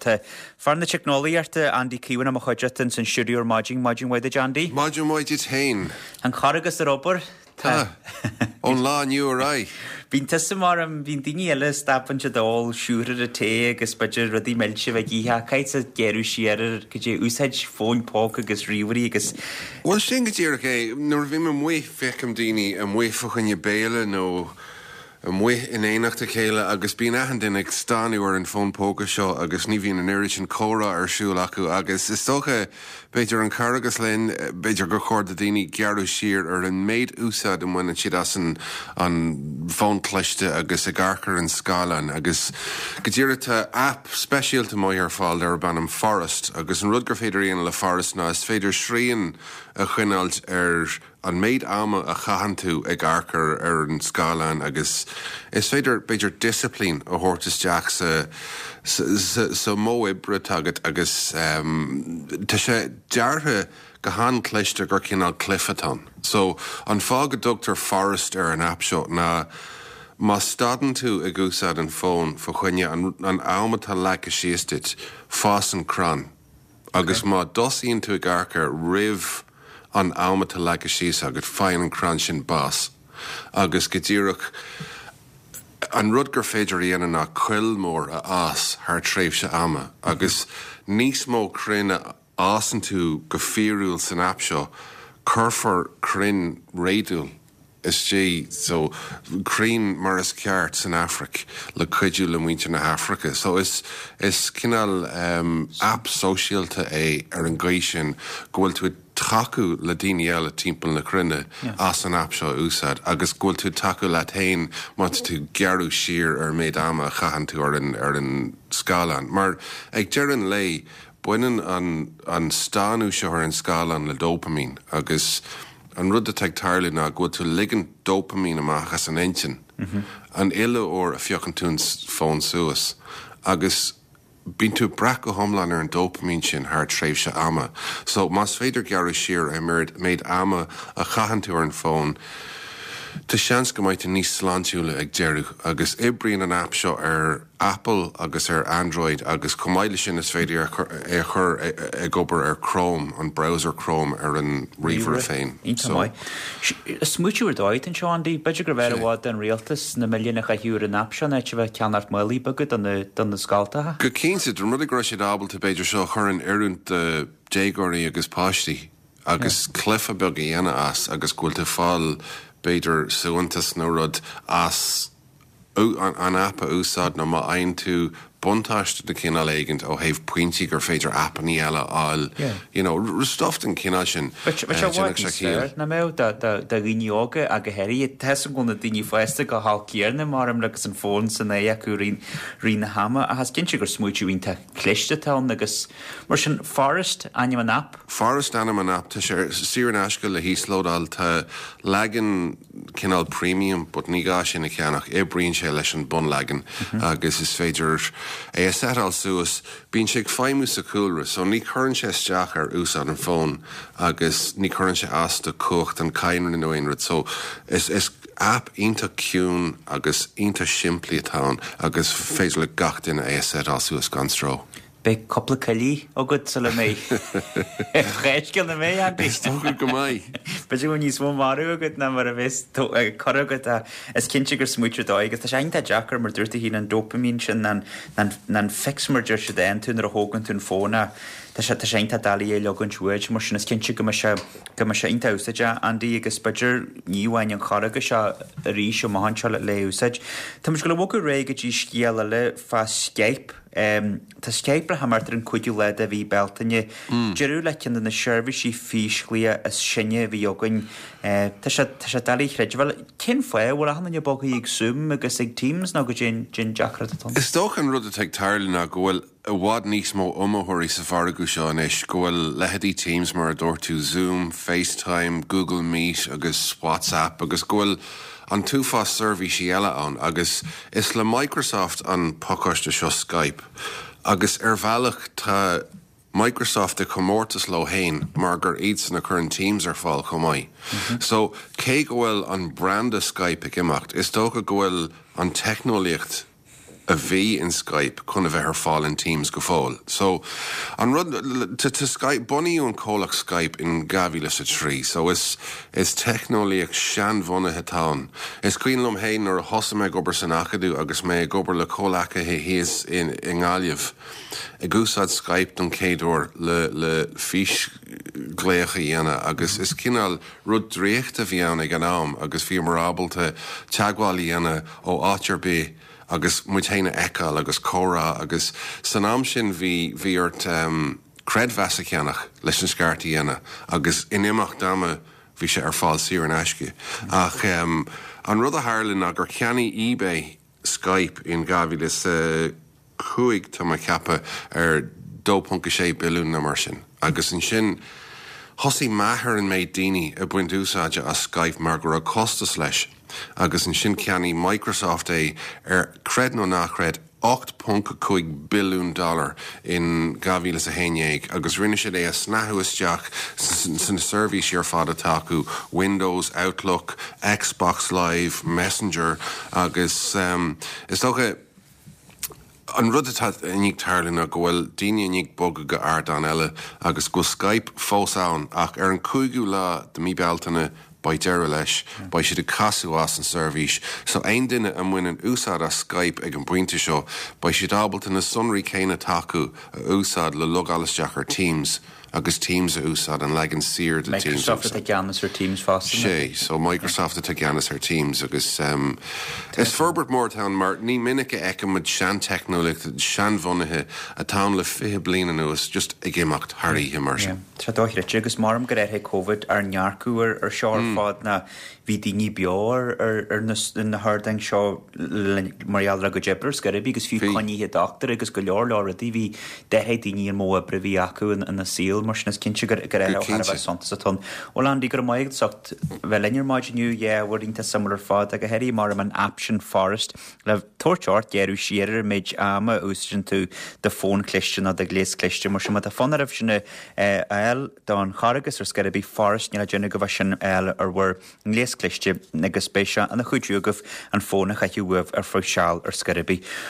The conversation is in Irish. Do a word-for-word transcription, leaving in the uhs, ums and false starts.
te farna technoliaarte Andy Kiwan am chojetan san studio margin margin way the Andy margin way it hain and Cargus the robber ta on la new right Bín testamar am bín dini eile stapan se dál siúrar a té agus budget rudí melse bheith gíthe cait a gearú siarar go dé úsáid fón póca agus riúí agus Well sin go dtíar ché nuair bhí an mhuí fecham daoine an mhuí fachan je béile nó an mhuí in éachta chéile agus bíon ahan den ag stáúir an fón póca seo agus ní bhíon an iris an córa ar siúil acu agus is tócha beidir an caragus len beidir go chóir a daoine gearú siar ar an méid úsad an mhaine siad as an an fón cleiste agus a garcar an scálan agus go dtíirta app speisialta mai ar fáil ar ban an forest agus an rudgur féidir íon le forest ná is féidir sríon a chuinalt ar an méid ama a chahan tú ag garcar ar an scálan agus is féidir beidir disciplín a thuirtas deach sa sa mó ibre tagad agus um, tá sé deartha go han cleiste gur cinál cliffatán. So an fág Doctor Forrest ar an app seo ná má stadan tú ag úsad an fón fo chuine an, an ámatá le a siastit fás an crán. Agus okay. Má dosíonn tú ag garcar rih an ámatá le a sias agad féin an crán sin bás. Agus go dtíireach an rudgur féidir íana ná cuil mór a as haar tréimh se ama agus níos mó crinne ásan tú go fíúil san app seo curfar crin réúil is dé so crin mar is ceart san Afric le cuidiú le muinte na Africa so is is cinál um, app socialta é ar an gaisin gohfuil tú taku le daoine eile timpeall na crinne yeah. as an app seo úsad agus gúil tú taku le tain má tú gearú siar ar méid ama chahan tú ar an, ar an scálan mar ag dearan lei buinean an, an stáú seo ar an scálan le dopamine agus an rud a teag tarla ná gúil tú ligan dopamine amachchas an eintin mm-hmm. an ile ó a fiochan tún fón suas agus bín tú brach go homlan ar an dopamine sin haar tréimh se ama. So más féidir gearú siar a méid ama a chahan tú ar an fón Tá seans go maith níos sláintúla ag dearú agus ibríonn an app seo ar Apple agus ar Android agus comáile sin is féidir é chur ag obair ar Chrome an browser Chrome ar an riomhar a féin. So smúitiúir dóid an seándí beidir gur bhéir bhád an rialtas na milliúnach a hiúr an app seo na te bheith ceanart mailí bagad an na scáiltathe. Go cínsa dú mudig gur sé ábalta beidir seo chur an iúnt de dégóirí agus páistí agus clifa beag a dhéana as agus gúilta fáil beidir suantas nó rud as an, an appa úsad na má ein tú buntáiste de cinál éigent ó héh pointí gur féidir appaní eile áil you know, rustoft an cinál sin na mé de rineoga a go heirí te gona daoine foiiste go há céarna marm legus an fón san é acu rí na hama a has cinse gur smúitiúínta cléistetá agus mar sin Forest anim an app Forest anim an app tá sé siar an eisce le híslódáil tá legan cinál premium but ní gá sin na ceannach ibríonn sé leis an bun legan agus is féidir é setal suas bín sé feimú sa coolra so ní chuann sé isteach ar úsad an fón agus ní chuann sé as de cocht an caiinre in óonrad so is is app ínta ciún agus ínta siimplí atá agus féidir le gach duine é setal suas gan stró. Be coppla cailí ó go sa le mé réiscil na mé an bíú go mai. Beidir go níos mó marú agad na mar a bheits choragad a is cinse gur smúteir dó agus tá seinta Jackar mar dúirta hí an dopamín sin nan fix mar deir se d tún ar a hógan tún fóna tá sé tá seinta dalí é legan túid mar sin is cinse go se go se inta úsaide andí agus beidir níomhhain an choraga se a rí seo mahan se le úsaid. Tá go le bhgu ré go dtí scial le fa Skype Um, tá Skype ha martar an cuidiú le a bhí beltainne dearú le cin na seirbhísí físlia a sinne bhí ogain tá sé dalí chréidir bhil cin foié bhfuil hanna bogaí ag Zoom agus ag Teams ná go gin gin Jackar atá. Is dóch an rud a teag tarla ná gohfuil a bhád níos mó umthirí sa fargu seo inis gohfuil leheadí Teams mar a dúirtú Zoom, FaceTime, Google Meet agus WhatsApp agus gohfuil an túfás service eile an agus is le Microsoft an podcast seo Skype agus ar bhealach tá Microsoft de commórtas lo hain mar gur iad san na current Teams ar fáil chomáid. Mm-hmm. So cé gohfuil an branda Skype ag imacht is dócha gohfuil an technolíocht a bhí in Skype chun a bheith ar fáil in Teams go fáil. So an rud to, to Skype buníú an cólach Skype in gavíle sa trí. So is is technolaíoch sean bhunathe tán. Is cuiinlumm héin ar a hosa me gobar san acadú agus me gobar le cólacha hé híos in in gáilmh. I gúsad Skype don céadúir le le fís gléocha dhéana agus is cinál rud dréachta bhí anna gan am agus bhí marrábalta teagháil dhéana ó áitear bé agus mutéine eáil agus córá agus san am sin bhí bhí ort um, credhheasa ceannach leis an scartaí dhéana agus inimach dáma bhí sé ar fáil siar an eisce. Ach um, an rud a Harlan a gur ceannaí eBay Skype in gavíle sa chuig tá mai ceappa ar dó punca sé bilún na mar sin. Agus an sin thosaí maithar an méid daoine a buint úsáide a Skype mar gur a costas leis. Agus an sin ceannaí Microsoft é ar cred nó nachcred ocht punca chuig bilún dollar in gavíle sa héineag agus rinne sé é a snathú isteach san service ar fad atá acu Windows, Outlook, Xbox Live, Messenger agus um, is tócha an rud atá nig tarlinn a go bhfuil daine nig bog go ard an eile agus go Skype fósán ach ar an cúigiú lá de mí bealtainna by deire leis, by siad a casú as an service. So ein duine an bhain an úsáid a Skype ag an buinte seo, by siad ábalta na sunraí céine tacu a úsáid le logalasteach ar Teams, agus Teams a úsáid an legan sir de Teams. Microsoft a teanas ar Teams fásta. Sé, so Microsoft a teanas ar Teams agus um, is forbert mórtán mar ní minic a eicimid sean technolic, sean bhunathe a tán le fihe bliana nuas just ag imacht Harry immersion. Tá dóithre agus marm go raibh COVID ar nearcúir ar seoir fád na bhí daoine beár ar ar na harding seo marall go jebers go raibh agus fiú chuiníthe doctor agus go leor leir a bhí dehéad daoine an mó bre bhí acu in na síl mar sin cinse go raibh ar santa sa tún. Ólandí gur maigh sagt bheith lear maidniu é bhirínta samar fád a go heirí mar an Action Forest le tuairteart gearú siar méid ama úsin tú de fón clistean a de glés cliste mar sin a fanna raibh sinna eil don charagus ar scarabí forest ní a dhéanana go bh sin eil ar bhar glés cliste agus spéise an na chuidúgah an fóna chaithúh ar froiseáil ar scarabí.